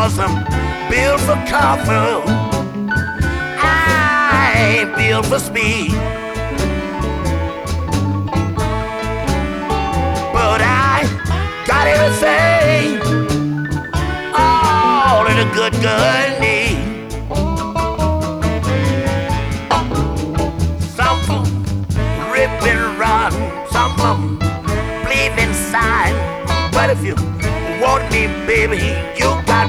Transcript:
'cause I'm built for comfort. I ain't built for speed. But I got everything all that a good girl needs. Some folks rip and run, some of them bleed inside. But if you want me, baby, you got